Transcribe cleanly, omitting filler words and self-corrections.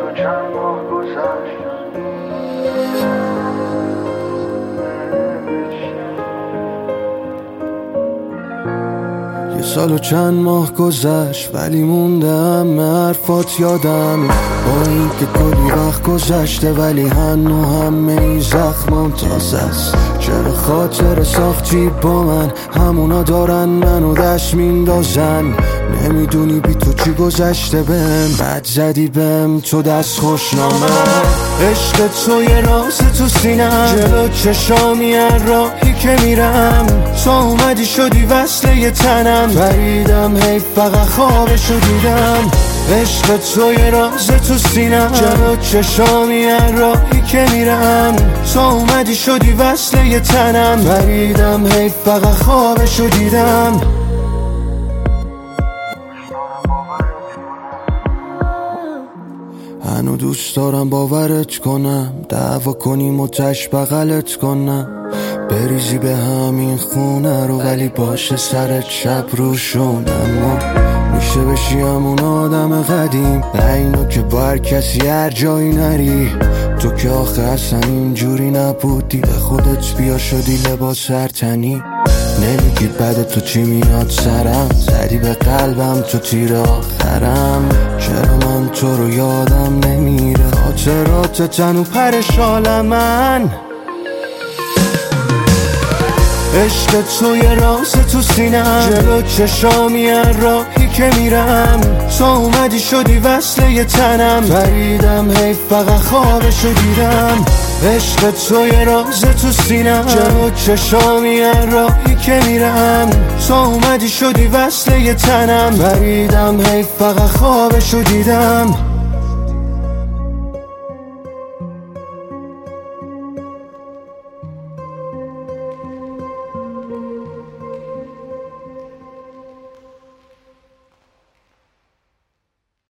و چند ماه گذشت. یه سال و چند ماه گذشت ولی موندم حرفات یادم. با این که کلی وقت گذشته ولی همه این زخمام تازه است. چرا خاطر ساختی با من، همونا دارن منو دست میندازن. نمیدونی بی تو چی گذشته بهم، بد زدی بهم تو دست خوشنامه. عشق تو یه راز تو سینم، جلو چشامی هر راهی که میرم. تو اومدی شدی وصله یه تنم، فریدم حیف فقط خوابشو دیدم. عشق تو یه راز تو سینم، جلو چشامی هر راهی که میرم. تو اومدی شدی وصله یه تنم، فریدم حیف فقط خوابشو دیدم. هنو دوست دارم باورت کنم، دعوا کنیم و تش بغلت کنم. بریزی به همین خونه رو ولی باشه سرت شب روشونم. میشه بشی همون آدم قدیم، اینو که با هر کسی هر جایی نری. تو که آخه اصلا اینجوری نبودی، به خودت بیا شدی لباس هر تنی. نمیگی بعد تو چی میاد سرم، زدی به قلبم تو تیر آخرم. چرا من تو رو یادم نمیره، خاطرات تنو پرشال من. عشق تو یه راز تو سینم، جلو چشامی هر راهی که میرم. تو اومدی شدی وصله یه تنم، فریدم حیف فقط خوابشو دیدم. عشق تو یه راز تو سینم، جلو چشامی هر راهی که میرم. تو اومدی شدی وصله یه تنم، فریدم حیف فقط خوابشو دیدم.